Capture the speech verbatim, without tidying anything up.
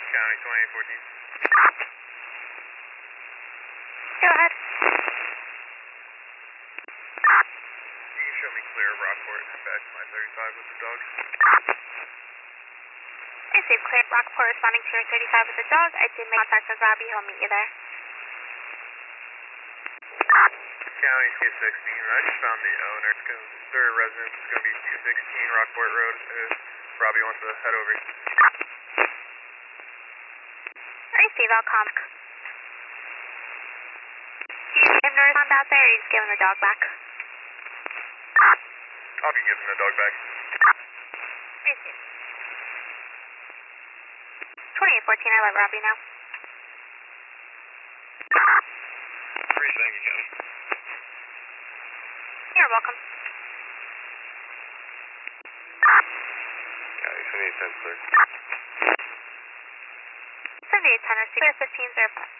County twenty-eight fourteen. Go ahead. You can show me clear Rockport and back to my thirty-five with the dog. I received clear Rockport responding to your thirty-five with the dog. I did make contact with Robbie. He'll meet you there. County two sixteen. I just found the owner. It's gonna, their residence is going to be two sixteen Rockport Road. If Robbie wants to head over. I received. I'll come. Do you need him to respond out there, or are you just giving the dog back? I'll be giving the dog back. Received. twenty-eight fourteen, I let Robbie know. Great, thank you, County. You're welcome. County seventy-eight ten, clear. seventy-eight ten, clear fifteen zero five.